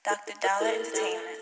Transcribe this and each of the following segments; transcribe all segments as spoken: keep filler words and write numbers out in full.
Doctor Dollar Entertainment.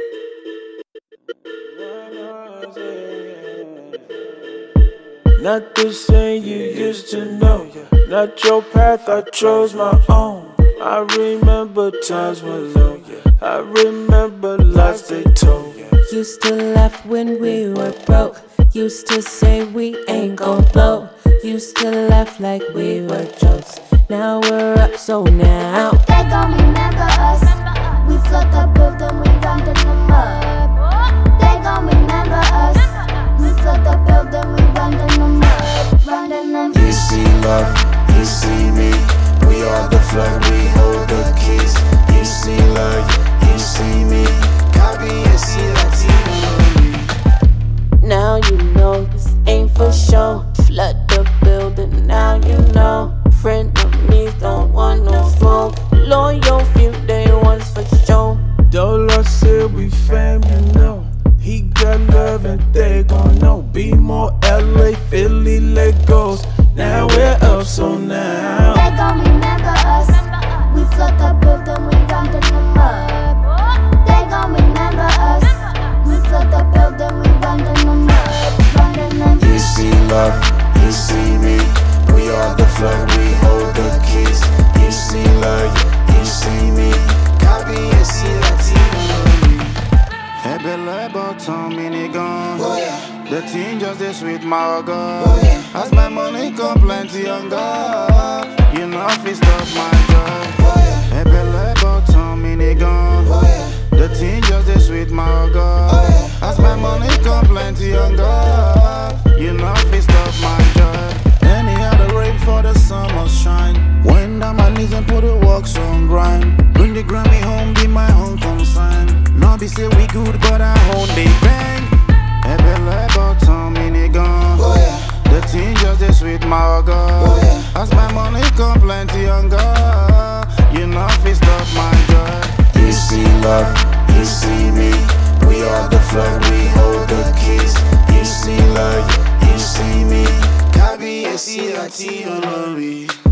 Not the same you used to know. Not your path, I chose my own. I remember times when low. I remember lies they told. Used to laugh when we were broke. Used to say we ain't gon' blow. Used to laugh like we were jokes. Now we're up, so now they gon' remember us. We flood the building, we round in the mud. They gon' remember us. We flood the building, we round in the mud. Round in the mud. You see love, you see me. We are the flag, we hold the keys. You see love, you see me. Copy and see now you know this ain't for show. Flood the building, now you know. Friend of me don't want no smoke. Loyal few day ones for show. Dollar said we fam, you know. He got love and they gon' know. Be more L A, Philly, Legos. Now where else so now? They gon' remember us. We flood the building, we round in the mud. They gon' remember us. We flood the building, we round in the mud. Round in the mud. You see love, you see me. We are the flag, we hold the keys. You see love, you see me. Copy and see that Hey, Bella, about time, mini gone. Oh, yeah. The team just this sweet, my God. Oh, yeah. As my money come plenty on God. You know, if it stop my job. Oh, yeah. Hey, Bella, about time, mini gone. Oh, yeah. The team just this sweet, my God. Oh, yeah. As my money come plenty on God. You know, if it stop my job. Any other rain for the summer shine. Wind down my knees and put the works on grind. Bring the Grammy home, be my own consign. No be say we good, but I hold they bang. Hey, Bella, about time, mini gone. Oh, yeah. The team just this sweet, my God. Oh, yeah. As my money come plenty on God. You know, if it stop my job. You see love, you see me. We are the flag, we hold the keys. You see love, you see me. Copy and see that you love me.